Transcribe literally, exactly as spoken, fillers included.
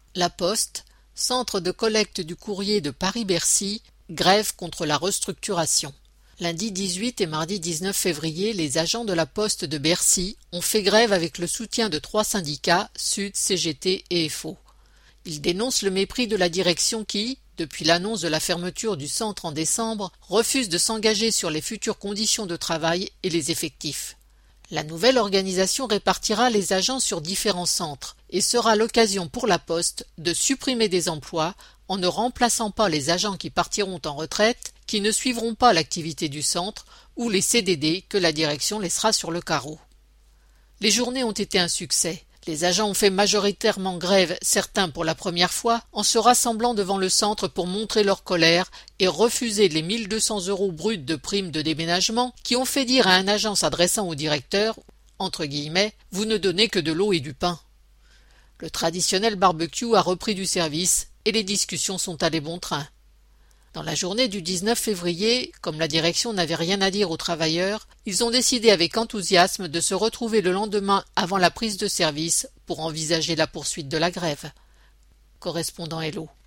La Poste, centre de collecte du courrier de Paris-Bercy, grève contre la restructuration. Lundi dix-huit et mardi dix-neuf février, les agents de la Poste de Bercy ont fait grève avec le soutien de trois syndicats, Sud, C G T et F O. Ils dénoncent le mépris de la direction qui, depuis l'annonce de la fermeture du centre en décembre, refuse de s'engager sur les futures conditions de travail et les effectifs. La nouvelle organisation répartira les agents sur différents centres et sera l'occasion pour la Poste de supprimer des emplois en ne remplaçant pas les agents qui partiront en retraite, qui ne suivront pas l'activité du centre ou les C D D que la direction laissera sur le carreau. Les journées ont été un succès. Les agents ont fait majoritairement grève, certains pour la première fois, en se rassemblant devant le centre pour montrer leur colère et refuser les mille deux cents euros bruts de prime de déménagement qui ont fait dire à un agent s'adressant au directeur, entre guillemets, « vous ne donnez que de l'eau et du pain ». Le traditionnel barbecue a repris du service et les discussions sont allées bon train. Dans la journée du dix-neuf février, comme la direction n'avait rien à dire aux travailleurs, ils ont décidé avec enthousiasme de se retrouver le lendemain avant la prise de service pour envisager la poursuite de la grève. Correspondant Hello.